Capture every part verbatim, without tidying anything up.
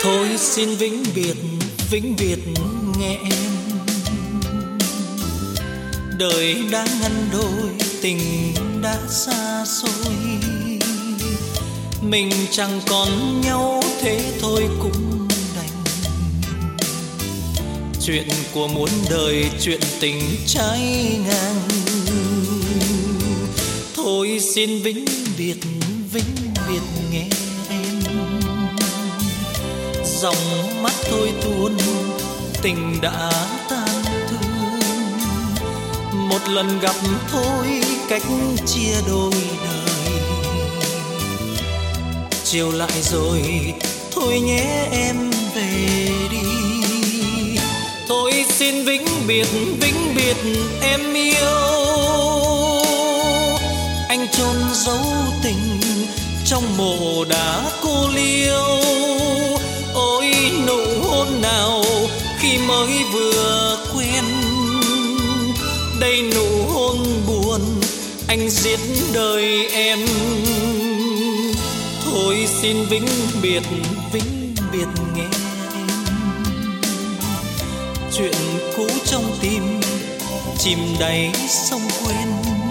Thôi xin vĩnh biệt, vĩnh biệt nghe em. Đời đã ngăn đôi, tình đã xa xôi. Mình chẳng còn nhau, thế thôi cũng đành. Chuyện của muôn đời, chuyện tình trái ngang. Thôi xin vĩnh biệt, vĩnh biệt nghe em. Dòng mắt thôi tuôn, tình đã tan thương. Một lần gặp thôi, cách chia đôi đời. Chiều lại rồi, thôi nhé em về đi. Thôi xin vĩnh biệt, vĩnh biệt em yêu. Anh chôn giấu tình trong mộ đá cô liêu. Ôi nụ hôn nào khi mới vừa quen. Đây nụ hôn buồn anh giết đời em. Thôi xin vĩnh biệt, vĩnh biệt nghe em. Chuyện cũ trong tim chìm đáy sông quên.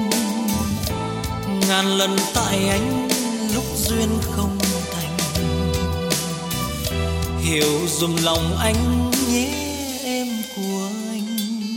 Ngàn lần tại anh lúc duyên không thành. Hiểu dùm lòng anh nhé em của anh.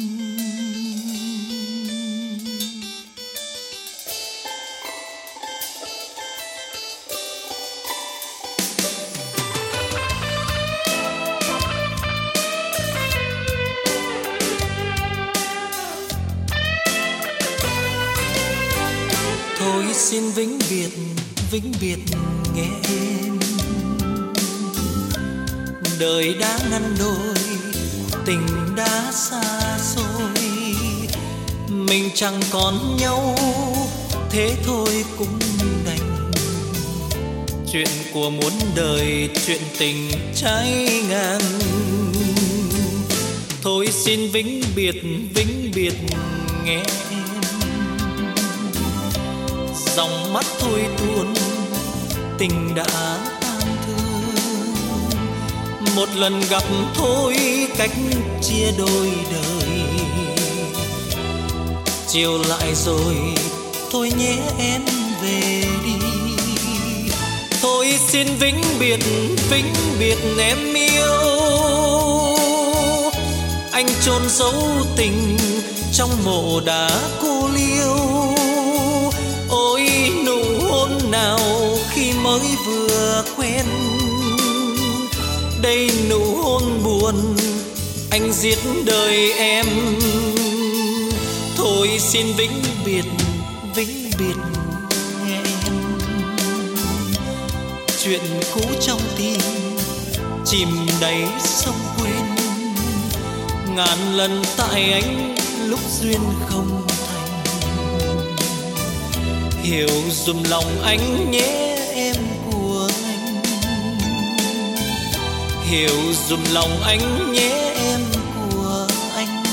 Thôi xin vĩnh biệt, vĩnh biệt nghe em. Đời đã ngăn đôi, tình đã xa xôi. Mình chẳng còn nhau, thế thôi cũng đành. Chuyện của muôn đời, chuyện tình trái ngang. Thôi xin vĩnh biệt, vĩnh biệt nghe em. Dòng mắt thôi tuôn, tình đã tan thương. Một lần gặp thôi, cách chia đôi đời. Chiều lại rồi, thôi nhé em về đi. Thôi xin vĩnh biệt, vĩnh biệt em yêu. Anh chôn giấu tình trong mộ đá cô liêu. Ôi nụ hôn nào khi mới vừa quen. Đây nụ hôn buồn anh giết đời em. Thôi xin vĩnh biệt, vĩnh biệt nghe em. Chuyện cũ trong tim chìm đáy sông quên. Ngàn lần tại anh lúc duyên không thành. Hiểu dùm lòng anh nhé em của anh. Hiểu dùm lòng anh nhé em của anh.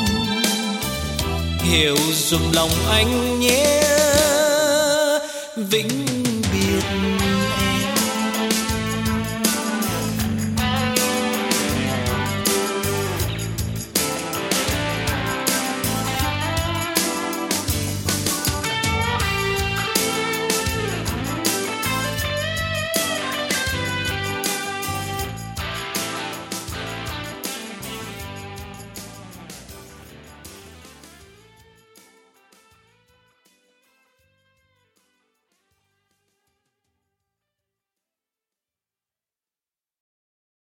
Hiểu dùm lòng anh nhé vĩnh biệt.